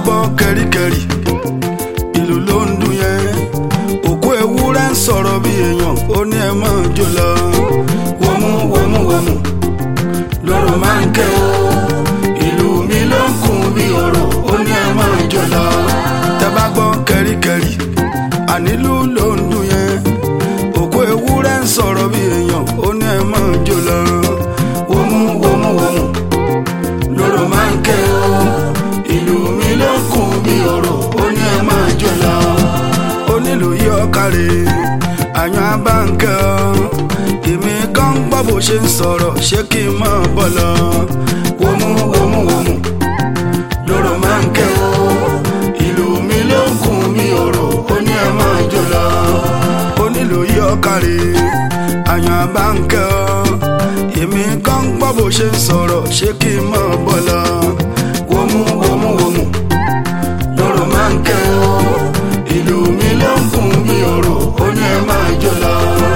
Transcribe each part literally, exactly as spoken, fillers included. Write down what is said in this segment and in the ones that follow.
gbọ́ kẹ́ríkẹ́rí ìlú ló ń dún yẹn òkú ewúrẹ́ ń sọ̀rọ̀ bí èèyàn ó ní ẹ máa jó lọ wọ́mú wọ́mú wọ́mú lọ́rọ̀ máa ń kẹ́ o ìlú mi ló ń kún bí ọ̀rọ̀ ó ní ẹ máa jó lọ tẹ́ bá gbọ́ kẹ́ríkẹ́rí ànílù ló ń dún yẹn òkú ewúrẹ́ ń sọ̀rọ̀ bí èèyàn ó ní ẹ máa jó lọ wọ́mú wọ́mú wọ́mú lọ́rọ̀ máa ń kẹ́ o ìlú mi ló ń kún bí ọ̀rọ̀ ó ní ẹ máa jó lọ onílù yí ọ̀kàrẹ̀ àyàn abáǹkẹ́ ọ èmi kan gbọ́ bó ṣe ń sọ̀rọ̀ ṣé kí n máa bọ̀ lọ wọ́mú wọ́mú wọ́mú lọ́rọ̀ máa ń kẹ́ o ìlú mi ló ń kún bí ọ̀rọ̀ ó ní ẹ máa jó lọ onílù yí ọ̀kàrẹ̀ àyàn abáǹkẹ́ ọ èmi kan gbọ́ bó ṣe ń sọ̀rọ̀ ṣé kí n máa bọ̀ lọ wọ́mú wọ́mú wọ́mú lọ́rọ̀ máa ń kẹ́ o ìlú mi ló ń kún bí ọ̀rọ̀ ó ní ẹ máa jó lọ.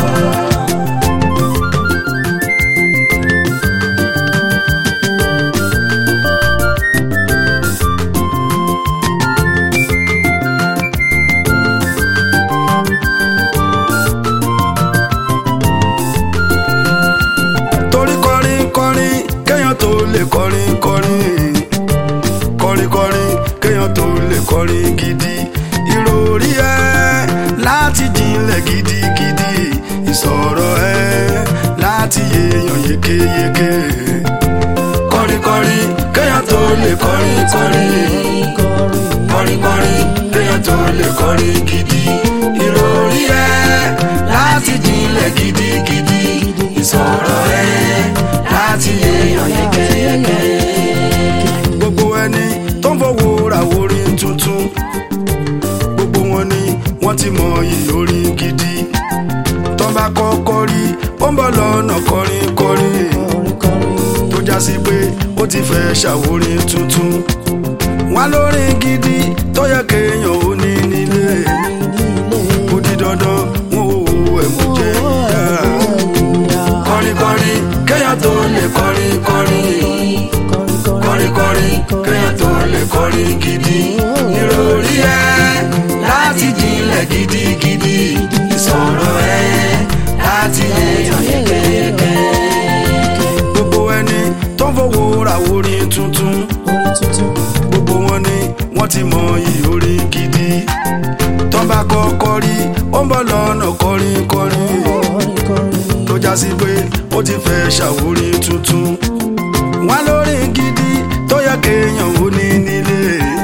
torí kọrin kọrin kéèyàn tó lè kọrin kọrin kọrin kọrin kéèyàn tó lè kọrin gidi ìròrí ẹ láti jinlẹ̀ gidigidi ìsọ̀rọ̀ ẹ láti yéèyàn yékéyéké kọrin kọrin kéèyàn tó lè kọrin kọrin kọrin kọrin kéèyàn tó lè kọrin gidi ìròrí ẹ láti jinlẹ̀ gidigidi ìsọ̀rọ̀ ẹ láti yéèyàn yékéyéké gbogbo ẹni tó ń fowó ra orin tuntun gbogbo wọn ni wọ́n ti mọ iyì orin gidi tó bá kọ́kọ́ rí ó ń bọ̀ lọ́nà kọrin kọrin tó já sí pé ó ti fẹ́ ṣàwórin tuntun wọn lórin gidi tó yẹ kéèyàn ó ní nílé ó di dandan wọn ò wo ẹ̀mú jẹ́ ìyá kọrin kọrin kéèyàn tó lè kọrin kọrin kọrin kọrin kéèyàn tó lè kọrin gidi ìròrí ẹ láti jinlẹ̀ gidigidi ìsọ̀rọ̀ ẹ láti yéèyàn yékéyéké gbogbo ẹni tó ń fowó ra orin tuntun gbogbo wọn ni wọ́n ti mọ iyì orin gidi tó bá kọ́kọ́ rí ó ń bọ̀ lọ́nà kọrin kọrin tó já sí pé ó ti fẹ́ ṣàwórin tuntun wọn lórin gidi tó yẹ kéèyàn ó ní nílé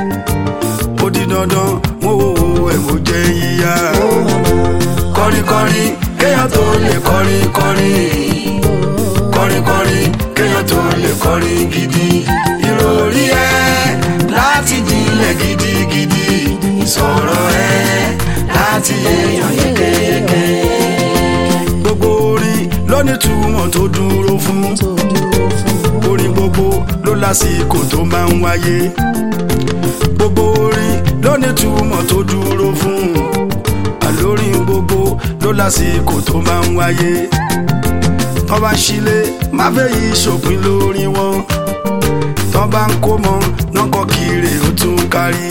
ó di dandan wọn ò wo ẹ̀wò jẹ́ yíyá kọrin kọrin kéèyàn tó lè kọrin kọrin kọrin kọrin kéèyàn tó lè kọrin gidi ìròrí ẹ láti jinlẹ̀ gidigidi ìsọ̀rọ̀ ẹ láti yéèyàn yékéyéké gbogbo orin ló ní túmọ̀ tó dúró fún orin gbogbo ló lásìkò tó máa ń wáyé gbogbo orin ló ní túmọ̀ tó dúró fún àlórin gbogbo ló lásìkò tó máa ń wáyé tó bá ń ṣílé má fẹ́ yí ṣòpin lórí wọn tó bá ń kó mọ nọ́kọ̀ kiri ó tún kárí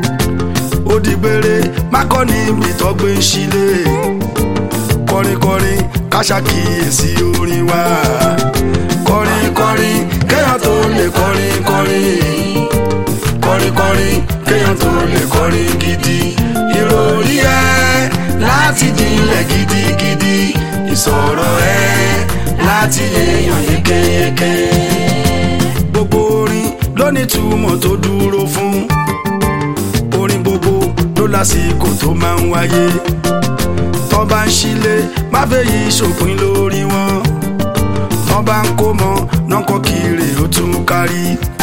ó di gbére má kọ́ níbi tó gbé ń ṣílé kọrin kọrin ká ṣàkíyèsí orin wa kọrin kọrin kéèyàn tó lè kọrin kọrin kọrin kọrin kéèyàn tó lè kọrin gidi ìròrí ẹ láti jinlẹ̀ gidigidi ìsọ̀rọ̀ ẹ láti yéèyàn yékéyéké gbogbo orin ló ní túmọ̀ tó dúró fún orin gbogbo ló lásìkò tó máa ń wáyé tó bá ń ṣílé má fẹ́ yí ṣòpin lórí wọn tó bá ń kó mọ nọ́kọ̀ kiri ó tún kárí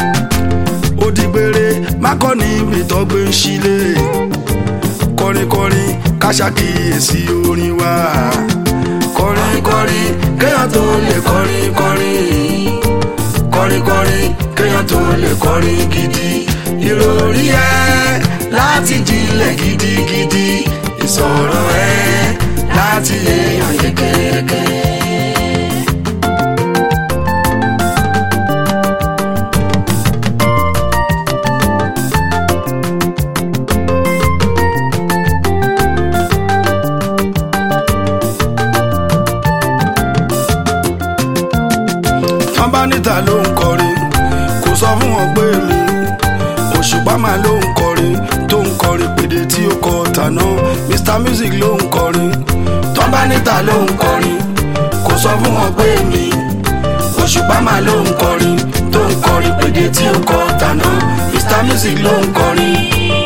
ó di gbére má kọ́ níbi tó gbé ń ṣílé kọrin kọrin ká ṣàkíyèsí orin wa kọrin kọrin kéèyàn tó lè kọrin kọrin kọrin kọrin kéèyàn tó lè kọrin gidi ìròrí ẹ láti jinlẹ̀ gidigidi ìsọ̀rọ̀ ẹ láti yéèyàn yékéyéké. máa ló ń kọrin tó ń kọrin pèdè tí ó kọ tàná Mr Music ló ń kọrin tán bá níta ló ń kọrin kò sọ fún wọn pé mi Òṣùpá máa ló ń kọrin tó ń kọrin pèdè tí ó kọ tàná Mr Music ló ń kọrin.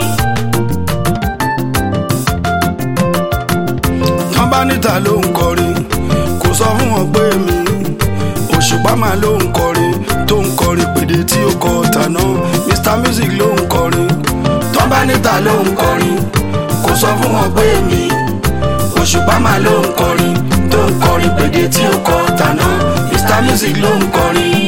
tán bá níta ló ń kọrin kò sọ fún wọn pé mi Òṣùpá máa ló ń kọrin tó ń kọrin pèdè tí ó kọ tàná Mr Music ló ń kọrin tán bá níta ló ń kọrin kò sọ fún wọn pé mi Òṣùpá máa ló ń kọrin tó ń kọrin pèdè tí ó kọ tàná Mr Music ló ń kọrin.